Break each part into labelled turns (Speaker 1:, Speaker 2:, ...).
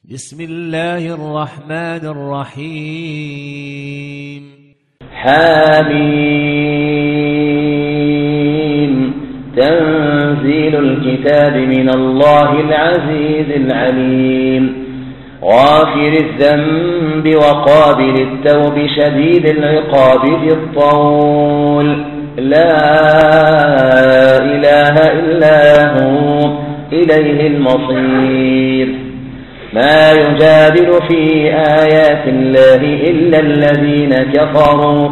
Speaker 1: بسم الله الرحمن الرحيم.
Speaker 2: حميم. تنزيل الكتاب من الله العزيز العليم. غافر الذنب وقابل التوب شديد العقاب ذي الطول. لا إله إلا هو إليه المصير. ما يجادل في آيات الله إلا الذين كفروا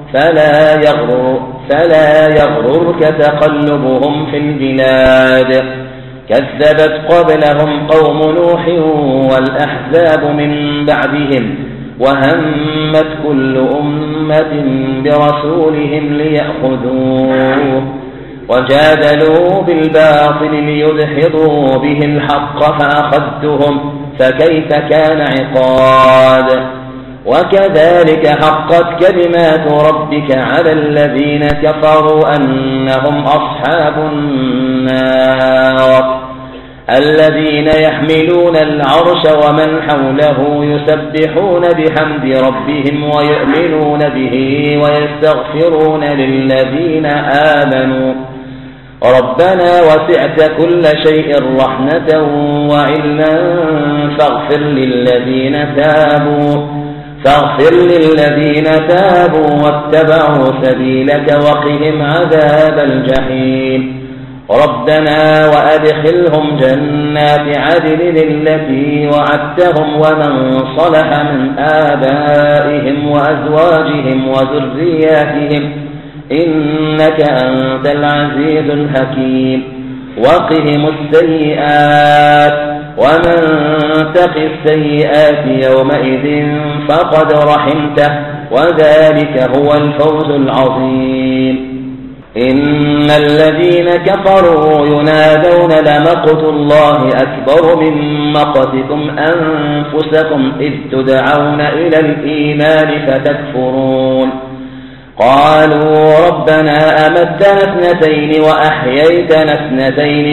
Speaker 2: فلا يغررك تقلبهم في البلاد. كذبت قبلهم قوم نوح والأحزاب من بعدهم وهمت كل أمة برسولهم ليأخذوه وجادلوا بالباطل ليدحضوا به الحق فأخذتهم فكيف كان عقاب. وكذلك حقت كلمات ربك على الذين كفروا أنهم أصحاب النار. الذين يحملون العرش ومن حوله يسبحون بحمد ربهم ويؤمنون به ويستغفرون للذين آمنوا ربنا وسعت كل شيء رحمة وعلما فاغفر للذين تابوا واتبعوا سبيلك وقهم عذاب الجحيم. ربنا وأدخلهم جنات عدن التي وعدتهم ومن صلح من آبائهم وأزواجهم وذرياتهم إنك أنت العزيز الحكيم. وقهم السيئات ومن تق السيئات يومئذ فقد رحمته وذلك هو الفوز العظيم. إن الذين كفروا ينادون لمقت الله أكبر من مقتكم أنفسكم إذ تدعون إلى الإيمان فتكفرون. قالوا ربنا أمتنا اثنتين وأحييتنا اثنتين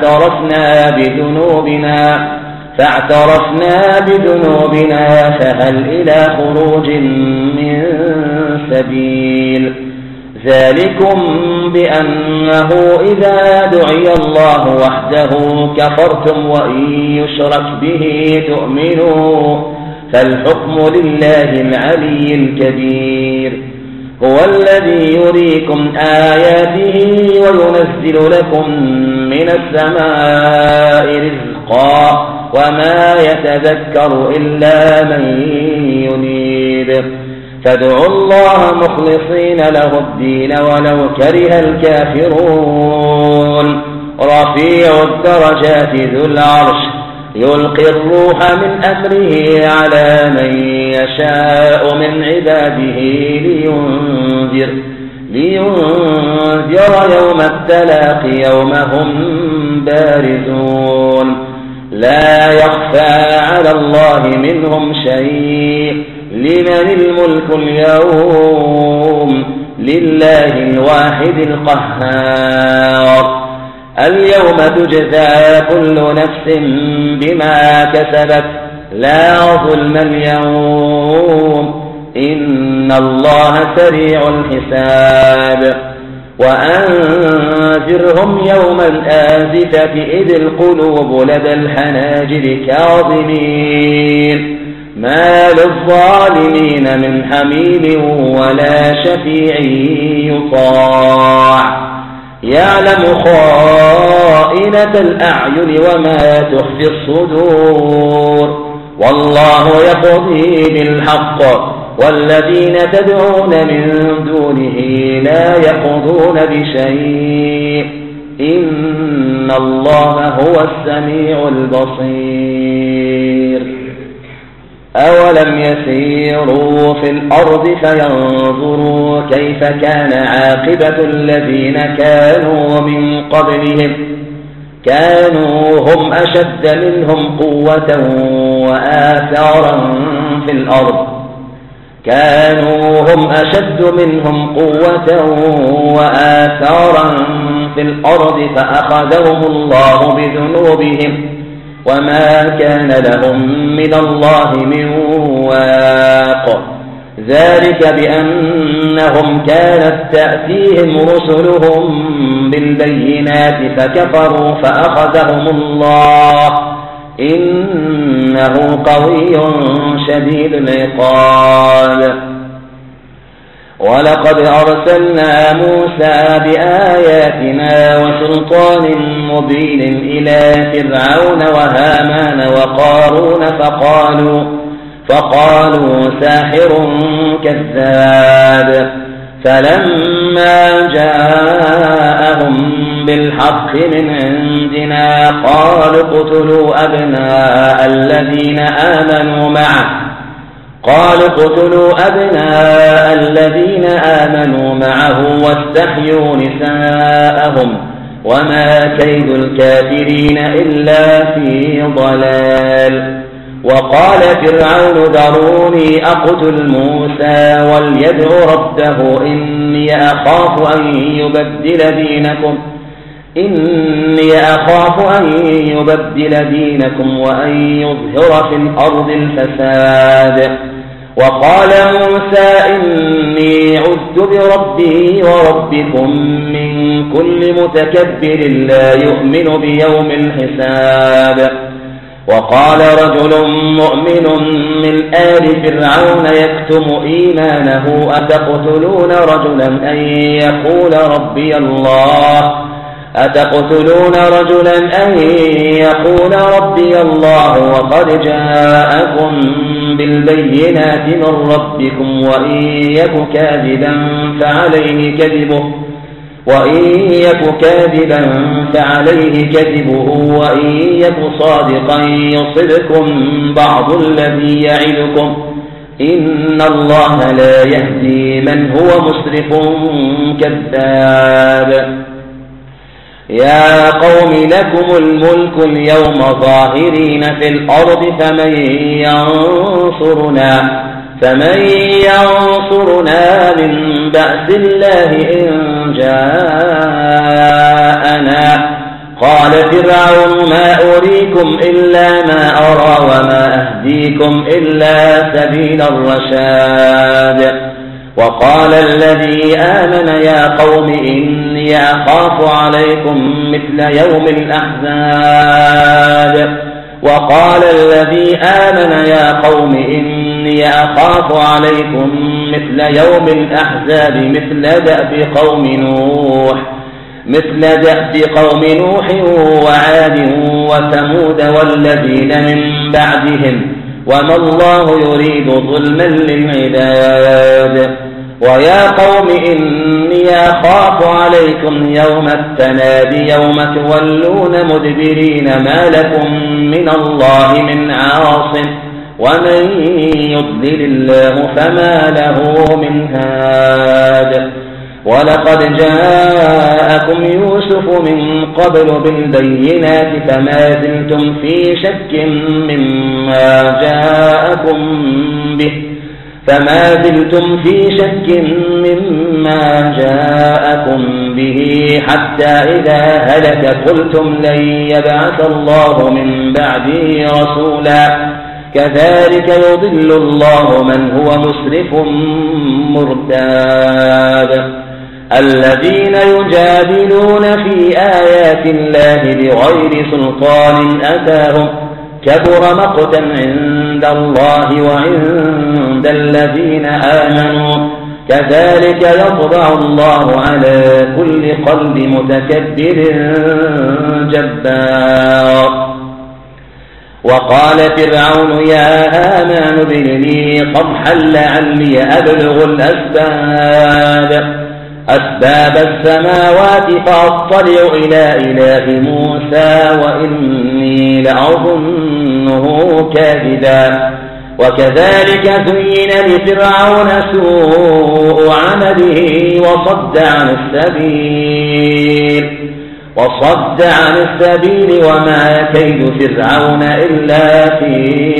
Speaker 2: فاعترفنا بذنوبنا فهل إلى خروج من سبيل. ذلكم بأنه إذا دعي الله وحده كفرتم وإن يشرك به تؤمنوا فالحكم لله العلي الكبير. هو الذي يريكم آياته وينزل لكم من السماء رزقا وما يتذكر إلا من ينيب. فادعوا الله مخلصين له الدين ولو كره الكافرون. رفيع الدرجات ذو العرش يلقي الروح من أمره على من يشاء من عباده لينذر يوم التلاق يوم هم بارزون. لا يخفى على الله منهم شيء. لمن الملك اليوم لله الواحد القهار. اليوم تجزى كل نفس بما كسبت لا ظلم اليوم إن الله سريع الحساب. وأنذرهم يوم الآزفة إذ القلوب لدى الحناجر كاظمين ما للظالمين من حميم ولا شفيع يطاع. يعلم خائنة الأعين وما تخفي الصدور. والله يقضي بالحق والذين تدعون من دونه لا يقضون بشيء إن الله هو السميع البصير. أولم يسيروا في الأرض فينظروا كيف كان عاقبة الذين كانوا من قبلهم كانوا هم أشد منهم قوة وآثارا في الأرض فأخذهم الله بذنوبهم وما كان لهم من الله من واق. ذلك بأنهم كانت تأتيهم رسلهم بالبينات فكفروا فأخذهم الله إنه قوي شديد العقاب. ولقد أرسلنا موسى بآياتنا وسلطان مبين إلى فرعون وهامان وقارون فقالوا ساحر كذاب. فلما جاءهم بالحق من عندنا قالوا اقتلوا أبناء الذين آمنوا معه واستحيوا نساءهم وما كيد الكافرين إلا في ضلال. وقال فرعون ذروني أقتل موسى وليدع ربه إني أخاف أن يبدل دينكم وأن يظهر في الأرض الفساد. وقال موسى إني عذت بربي وربكم من كل متكبر لا يؤمن بيوم الحساب. وقال رجل مؤمن من آل فرعون يكتم إيمانه أتقتلون رجلا أن يقول ربي الله وقد جاءكم بالبينات من ربكم وإن يك كاذبا فعليه كذبه وإن يك صادقا يصبكم بعض الذي يعدكم إن الله لا يهدي من هو مسرف كذاب. يا قوم لكم الملك اليوم ظاهرين في الأرض فمن ينصرنا من بأس الله إن جاءنا. قال فرعون ما أريكم إلا ما أرى وما أهديكم إلا سبيل الرشاد. وقال الذي آمن يا قوم إني أخاف عليكم مثل يوم الأحزاب مثل دأب قوم نوح وعاد وثمود والذين من بعدهم وما الله يريد ظلما للعباد. ويا قوم إني أخاف عليكم يوم التناد يوم تولون مدبرين ما لكم من الله من عاصم ومن يضلل الله فما له من هاد. ولقد جاءكم يوسف من قبل بالبينات فما زلتم في شك مما جاءكم به حتى إذا هلك قلتم لن يبعث الله من بعده رسولا كذلك يضل الله من هو مسرف مرتاب. الذين يجادلون في آيات الله بغير سلطان أتاهم كبر مقتا عند الله وعند الذين آمنوا كذلك يطبع الله على كل قلب متكبر جبار. وقال فرعون يا هامان ابن لي صرحا لعلي أبلغ أسباب السماوات فأطلع إلى إله موسى وإني لأظنه كاذبا. وكذلك زين لفرعون سوء عمله وصد عن السبيل وما كيد فرعون إلا في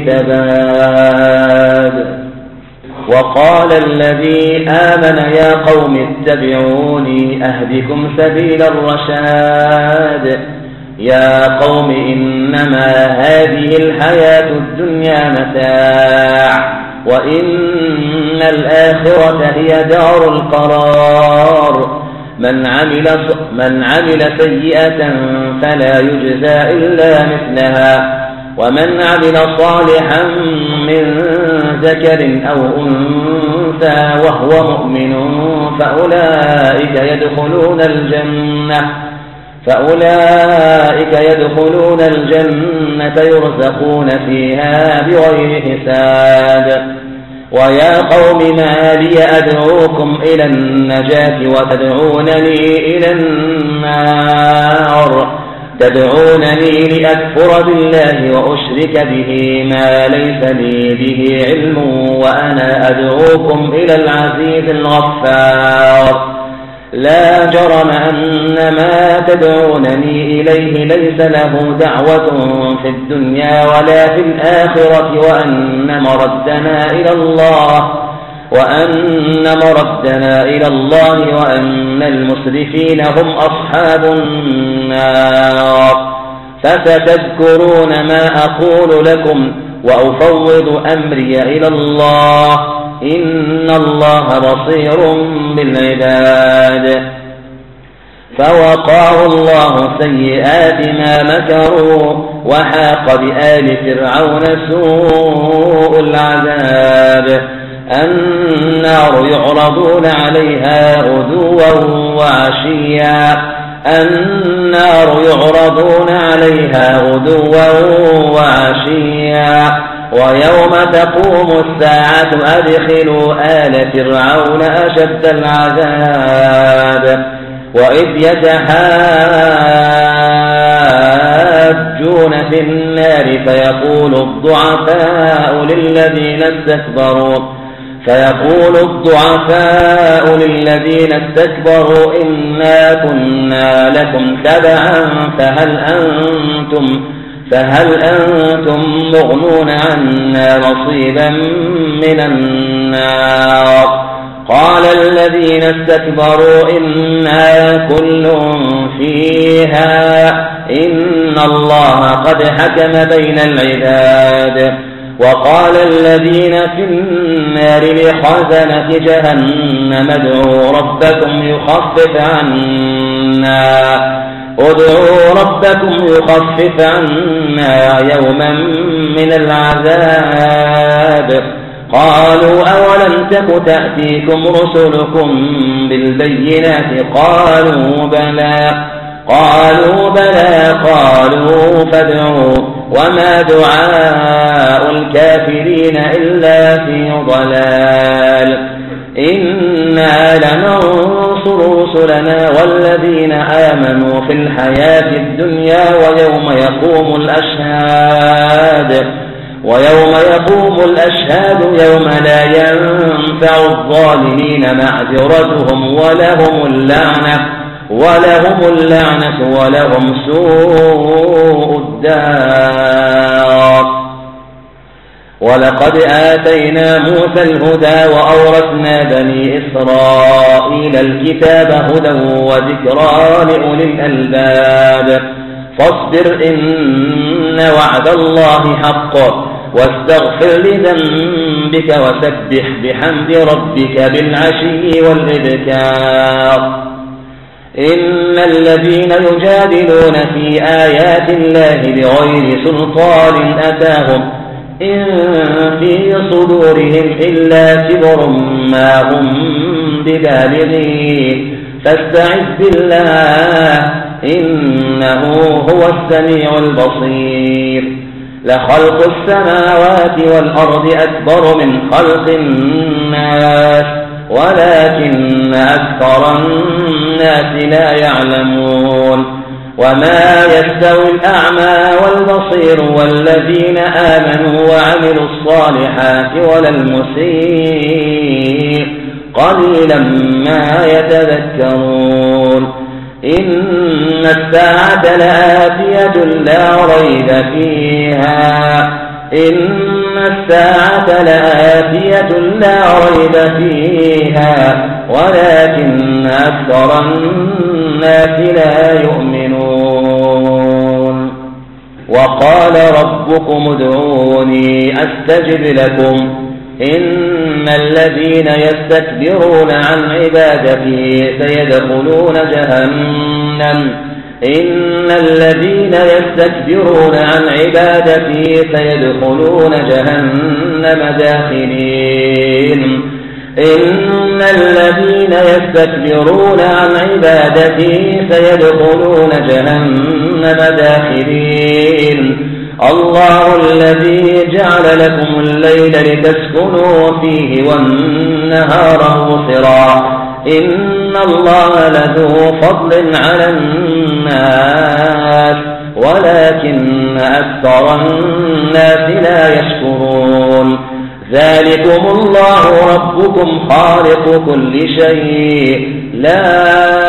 Speaker 2: تباب. وقال الذي آمن يا قوم اتبعوني أهدكم سبيل الرشاد. يا قوم إنما هذه الحياة الدنيا متاع وإن الآخرة هي دار القرار من عمل سيئة فلا يجزى إلا مثلها ومن عمل صالحا من ذكر أو أنثى وهو مؤمن فأولئك يدخلون الجنة يرزقون فيها بغير حساب. ويا قوم ما لي أدعوكم إلى النجاة وتدعونني إلى النار تدعونني لأكفر بالله وأشرك به ما ليس لي به علم وأنا أدعوكم إلى العزيز الغفار. لا جرم أن ما تدعونني إليه ليس له دعوة في الدنيا ولا في الآخرة وأن مردنا إلى الله وأن المسرفين هم أصحاب النار. فستذكرون ما أقول لكم وأفوض أمري إلى الله إن الله بصير بالعباد. فوقاه الله سيئات ما مكروا وحاق بآل فرعون سوء العذاب. النار يعرضون عليها غدوا وعشيا ويوم تقوم الساعة أدخلوا آل فرعون أشد العذاب. وإذ يتحاجون في النار فيقول الضعفاء للذين استكبروا إنا كنا لكم تبعا فهل أنتم مغنون عنا نصيبا من النار. قال الذين استكبروا إنا كل فيها إن الله قد حكم بين العباد. وقال الذين في النار لخزنة جهنم ادعوا ربكم يخفف عنا يوما من العذاب. قالوا أولم تك تأتيكم رسلكم بالبينات قالوا بلى قالوا فادعوا وما دعاء الكافرين إلا في ضلال. إنا لننصر رسلنا والذين آمنوا في الحياة الدنيا ويوم يقوم الأشهاد يوم لا ينفع الظالمين معذرتهم ولهم اللعنة ولهم سوء الدار. ولقد آتينا موسى الهدى وأورثنا بني إسرائيل الكتاب هدى وذكرى لأولي الألباب. فاصبر إن وعد الله حق واستغفر لذنبك وسبح بحمد ربك بالعشي والإبكار. إن الذين يجادلون في آيات الله بغير سلطان أتاهم إن في صدورهم إلا كبر ما هم ببالغين فاستعذ بالله إنه هو السميع البصير. لخلق السماوات والأرض أكبر من خلق الناس ولكن أكثر الناس لا يعلمون. وما يستوي الأعمى والبصير والذين آمنوا وعملوا الصالحات ولا المسيء قليلا ما يتذكرون. إن الساعة لآتية لا ريب فيها ولكن أكثر الناس لا يؤمنون. وقال ربكم ادعوني أستجب لكم إن الذين يستكبرون عن عبادتي سيدخلون جهنم إن الذين يستكبرون عن عبادتي سيدخلون جهنم داخرين إن الذين يستكبرون عن عبادتي سيدخلون جهنم داخرين الله الذي جعل لكم الليل لتسكنوا فيه والنهار مبصرا إن الله لذو فضل على الناس ولكن أكثر الناس لا يشكرون ذلكم الله ربكم خالق كل شيء لا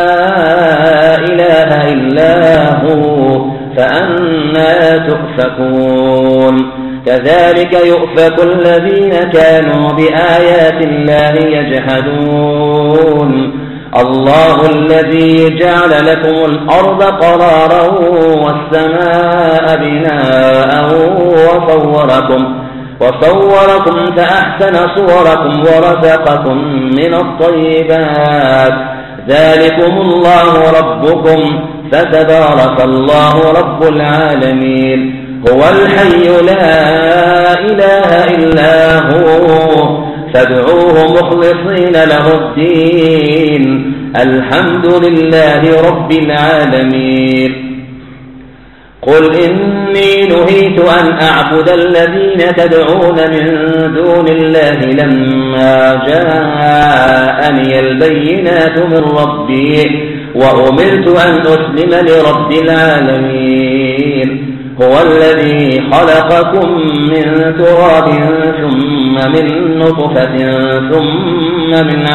Speaker 2: إله إلا هو فأنى تؤفكون كذلك يؤفك الذين كانوا بآيات الله يجحدون الله الذي جعل لكم الأرض قرارا والسماء بناء وصوركم فأحسن صوركم ورزقكم من الطيبات ذلكم الله ربكم فتبارك الله رب العالمين هو الحي لا إله إلا هو فادعوه مخلصين له الدين الحمد لله رب العالمين قل إني نهيت أن أعبد الذين تدعون من دون الله لما جاءني البينات من ربي وأمرت أن أسلم لرب العالمين هو الذي خلقكم من تراب ثم من نطفة ثم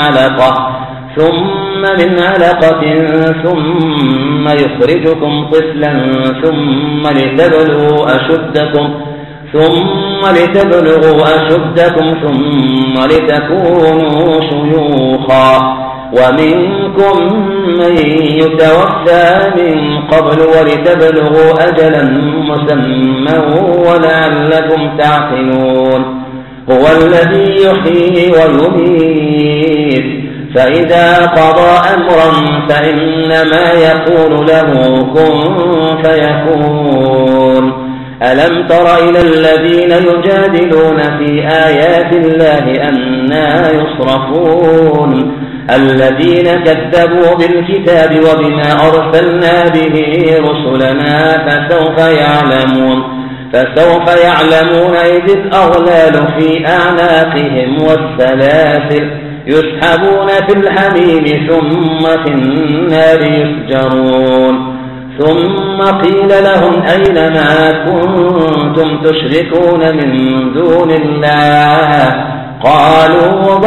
Speaker 2: من علقة ثم يخرجكم طفلا ثم لتبلغوا أشدكم ثم لتكونوا شيوخا ومنكم من يتوفى من قبل ولتبلغوا أجلا مسمى ولعلكم تعقلون هو الذي يحيي ويميت فإذا قضى أمرا فإنما يقول له كن فيكون ألم تر إلى الذين يجادلون في آيات الله أنى يصرفون الذين كذبوا بالكتاب وبما أرسلنا به رسلنا فسوف يعلمون إذ الأغلال في أعناقهم والسلاسل يسحبون في الحميم ثم في النار يسجرون ثم قيل لهم أين ما كنتم تشركون من دون الله قالوا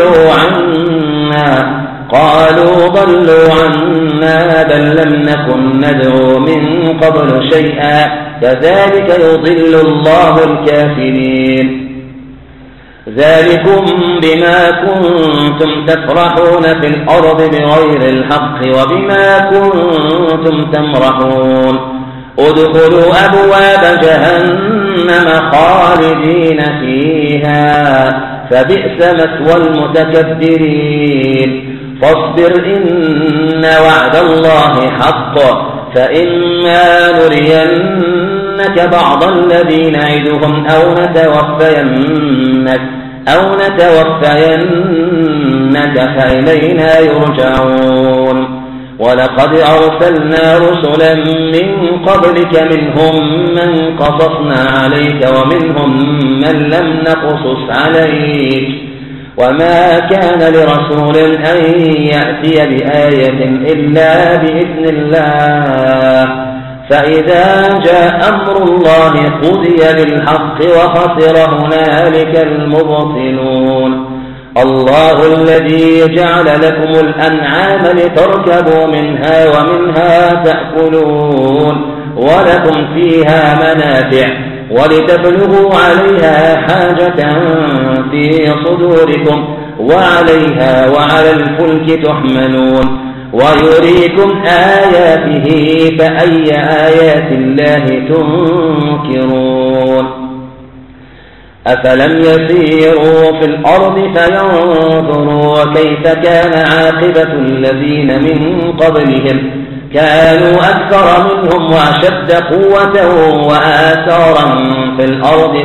Speaker 2: ضلوا عنا بل لم نكن ندعو من قبل شيئا كذلك يضل الله الكافرين ذلكم بما كنتم تفرحون في الأرض بغير الحق وبما كنتم تمرحون ادخلوا أبواب جهنم خالدين فيها فبئس مثوى المتكبرين فاصبر إن وعد الله حق فإما نرينك بعض الذي نعدهم أو نتوفينك فإلينا يرجعون ولقد أرسلنا رسلا من قبلك منهم من قصصنا عليك ومنهم من لم نقصص عليك وما كان لرسول أن يأتي بآية إلا بإذن الله فإذا جاء أمر الله قضي بالحق وخسر هنالك المبطلون الله الذي جعل لكم الأنعام لتركبوا منها ومنها تأكلون ولكم فيها منافع ولتبلغوا عليها حاجة في صدوركم وعليها وعلى الفلك تحملون ويريكم آياته فأي آيات الله تنكرون أفلم يسيروا في الأرض فينظروا كيف كان عاقبة الذين من قبلهم كانوا أكثر منهم وأشد قوة وآثارا في الأرض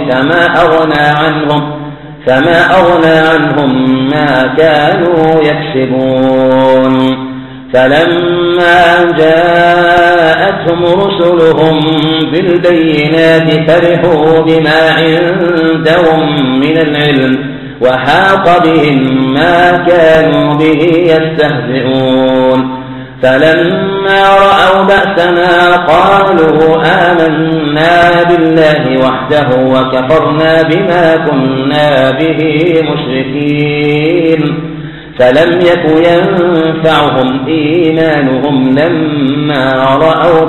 Speaker 2: فما أغنى عنهم ما كانوا يكسبون فلما جاءتهم رسلهم بالبينات فرحوا بما عندهم من العلم وحاق بهم ما كانوا به يستهزئون فلما رأوا بأسنا قالوا آمنا بالله وحده وكفرنا بما كنا به مشركين فلم يك ينفعهم إيمانهم لما رأوا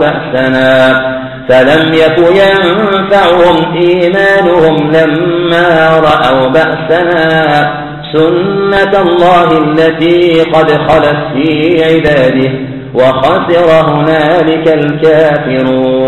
Speaker 2: بأسنا سنة الله التي قد خلت في عباده وخسر هنالك الكافرون